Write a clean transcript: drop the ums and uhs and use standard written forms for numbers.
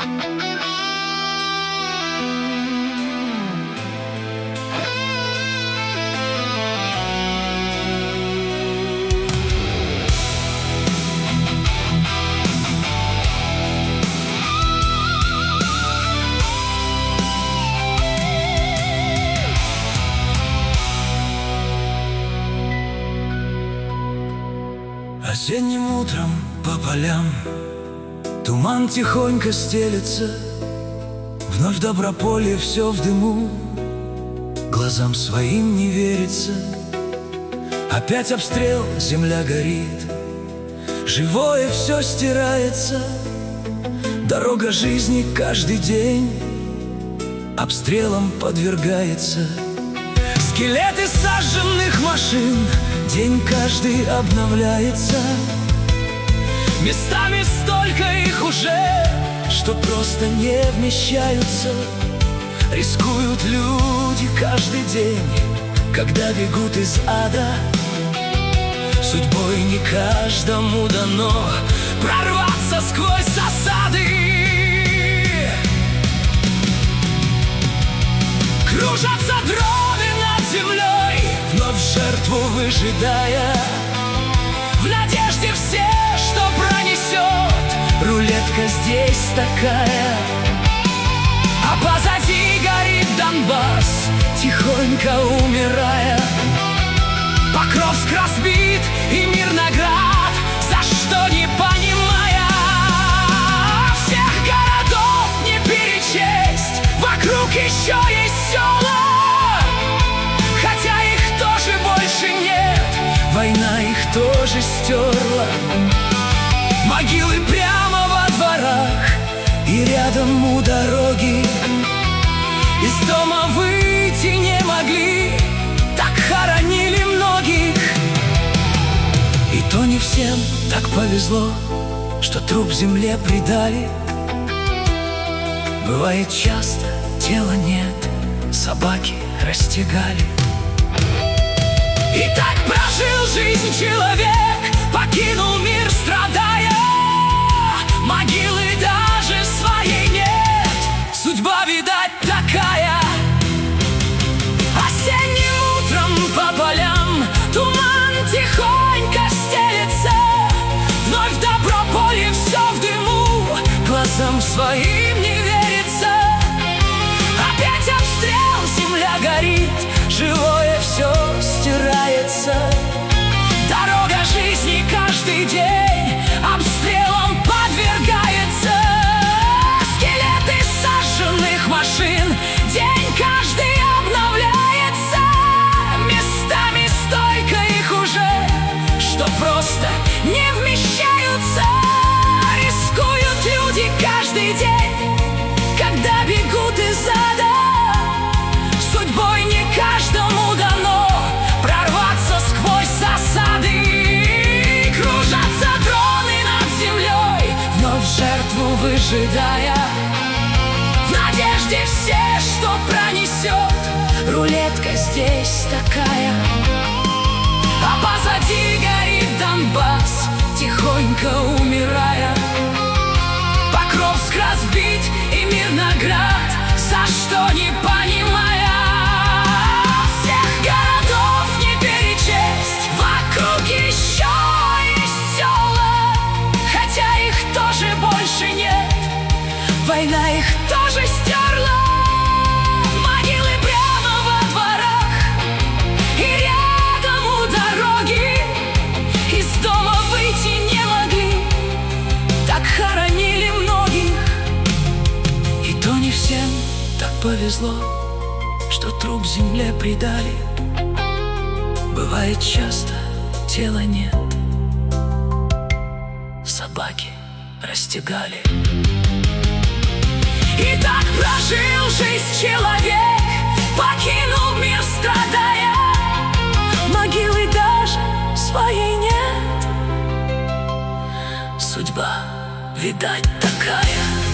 Осенним утром по полям туман тихонько стелется, вновь Доброполье все в дыму, глазам своим не верится. Опять обстрел, земля горит, живое все стирается. Дорога жизни каждый день обстрелам подвергается. Скелеты сожженных машин день каждый обновляется. Местами столько их уже, что просто не вмещаются. Рискуют люди каждый день, когда бегут из ада. Судьбой не каждому дано прорваться сквозь засады. Кружатся дроны над землей, вновь жертву выжидая, в надежде все, что пронесет. Рулетка здесь такая, а позади горит Донбасс, тихонько умирая. Покровск разбит и Мирноград, за что не понимая. Всех городов не перечесть, вокруг еще есть села, хотя их тоже больше нет, война их тоже стерла. Могилы прямо во дворах и рядом у дороги. Из дома выйти не могли, так хоронили многих. И то не всем так повезло, что труп земле предали. Бывает часто, тела нет, собаки расстегали. И так прожил жизнь человек, покинул мир, страдая. Могилы даже своей нет, судьба, видать, такая. Осенним утром по полям туман тихонько стелется, вновь Доброполье все в дыму, глазам своим не верится. Опять обстрел, земля горит, живое все стирается. Дорога жизни каждый день обстрелом подвергается. Скелеты сожженных машин день каждый обновляется. Местами столько их уже, что просто не вмещаются. Рискуют люди каждый день, когда бегут из ада. Судьбой не каждому дано прорваться сквозь засады. Кружатся дроны над землей, вновь жертву выжидая, в надежде все, что пронесет. Рулетка здесь такая, а позади горит Донбасс, тихонько умирая. Покровск разбит и Мирноград, за что не понимая. Всех городов не перечесть, вокруг еще есть села, хотя их тоже больше нет, война их тоже стерла. Могилы прямо во дворах и рядом у дороги. Из дома выйти не могли, так хоронили многих. И то не всем так повезло, что труп земле предали. Бывает часто, тела нет, собаки расстегали. И так прожил жизнь человек, покинул мир, страдая. Могилы даже своей нет, судьба, видать, такая.